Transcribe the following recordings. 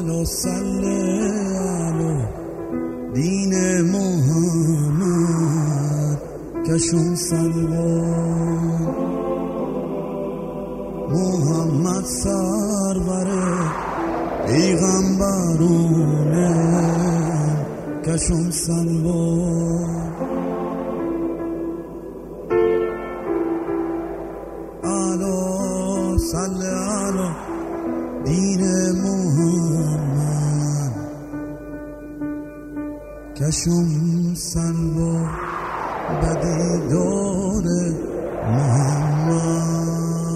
آلو صلی علی دین محمد کشون سلوان محمد سروره پیغمبرونه کشون سلوان آلو صلی علی دین محمد کشون سلوان بدی دور محمد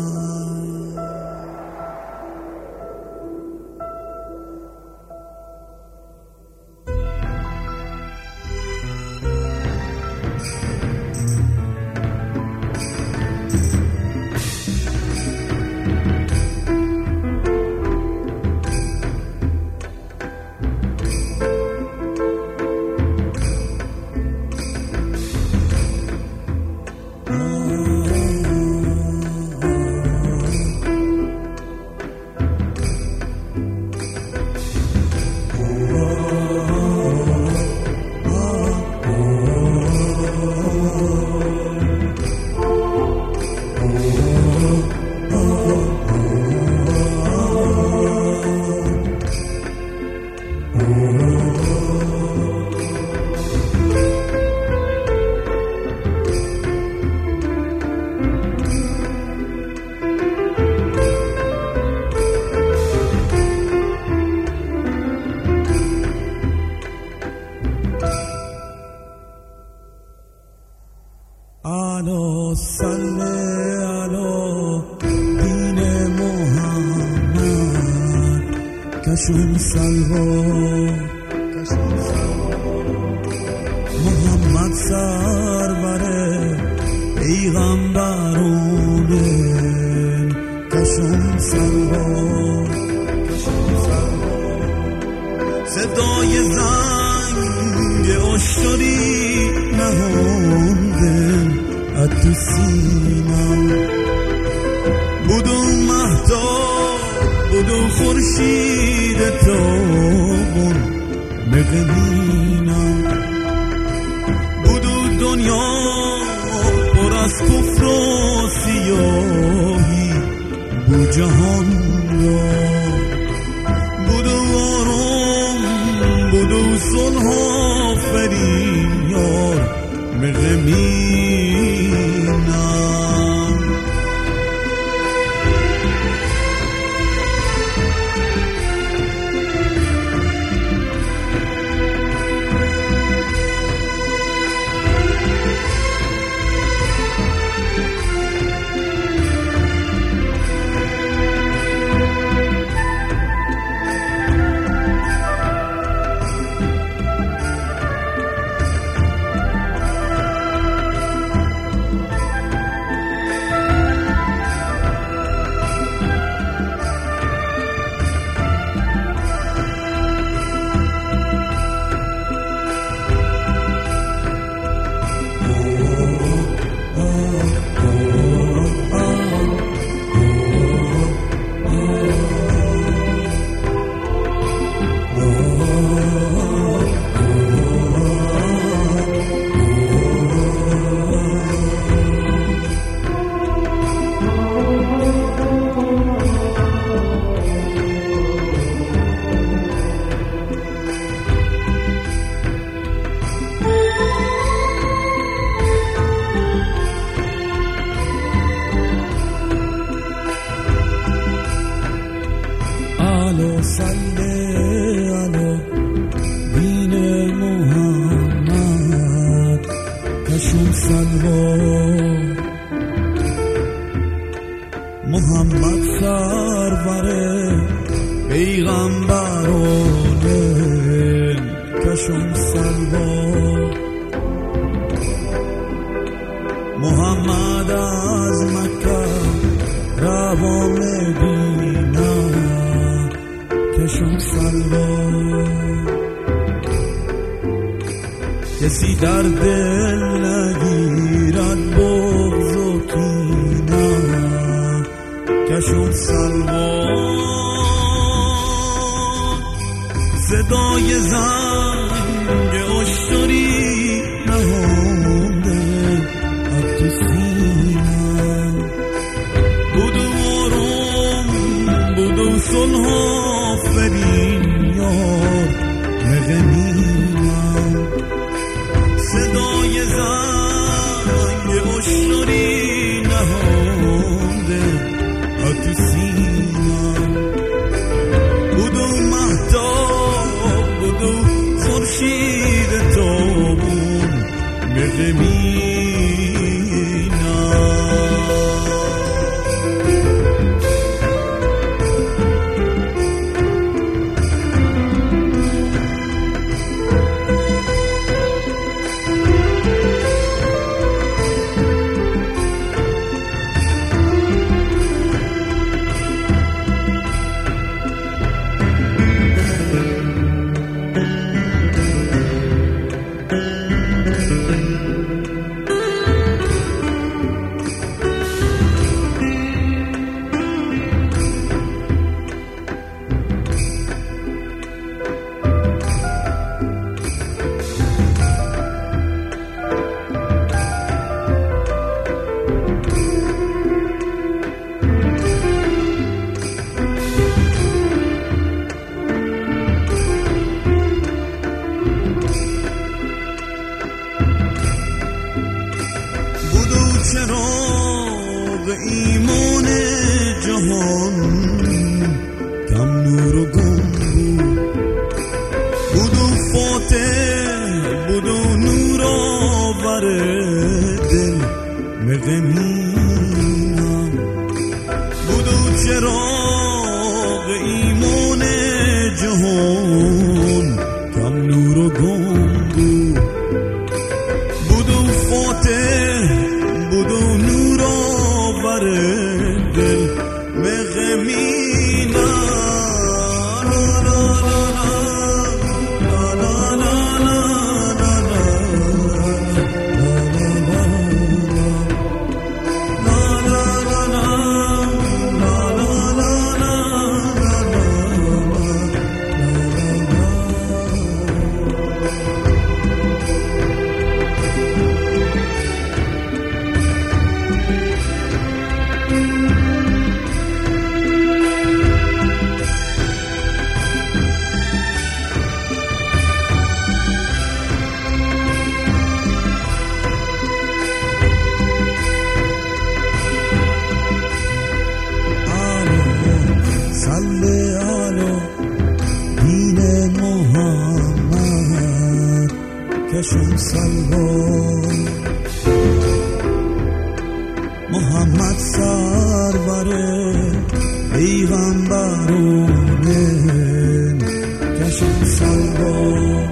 آلو صلی علی دین محمد کشون سلوان محمد سروره پیغمبرونه کشون سلوان صدای زنگ اشتری نهونده تو سینم بودو مهتاب بودو خورشید تابون ببینم بودو دنیا پر از کفر و سیاهی بو جهان را بودو آرام بودو صلح آفرین یار ببینم آلو صلی علی دین محمد کشون سلوان محمد سروره پیغمبرونه کشون سلوان محمد از مکه روا مدینه کشون سلوان کسی در دل نگیرد بغض و کینه کشون سلوان صدای زنگ اشتری نهانده از تو سینم بودو آروم بودو صلح آفرین یار مغنینم صدای زنگ اشتری نهانده از تو سینم بودو مهتاب بودو خورشید تابون چراغ ایمان جهان کم نور و گم بودو فاتح بودو نور آور دل مغمینم بودو چراغ ایمان جهان کم نور و گم بودو فاتح بودو نور آور دل مغمینم کشون سلوار محمد سرور پیغمبرونه کشون سلوار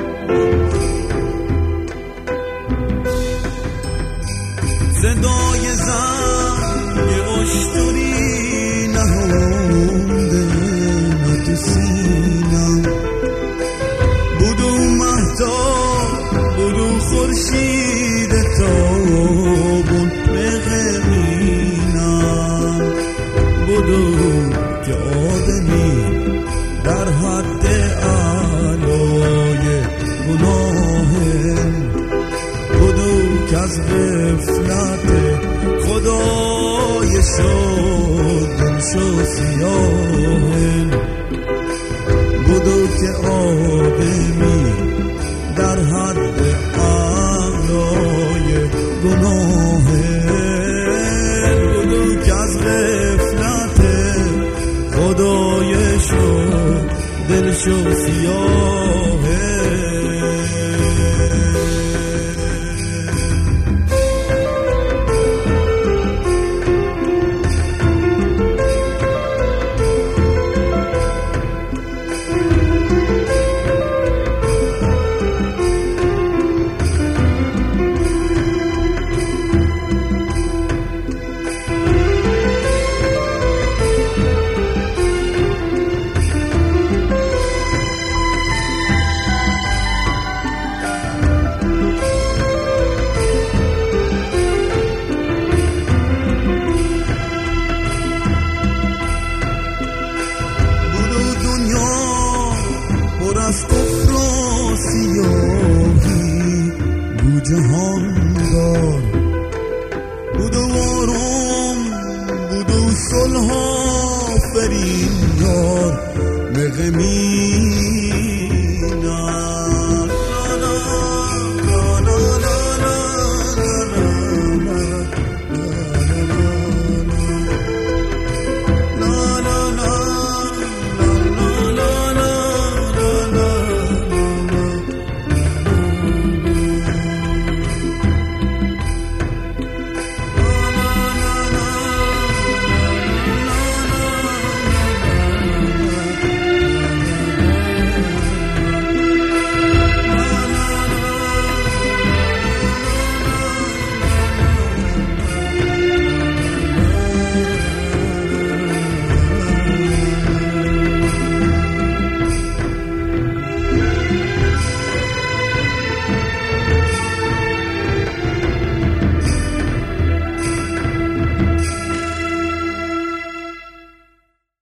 صدای زنگ اشتری نهانده تو سینم بودو مهتاب بودو خورشید تابون مغمینم بودو که آدمی در حد اعلای گناهن بودو که از غفلت خدای شد دلشو سیاهن بودو که آدمی در حد اعلای گناهن بودو که از غفلت خدای شد دلشو سیاهن جهاندار بود و آرام بود و صلح آفرین یار مغمی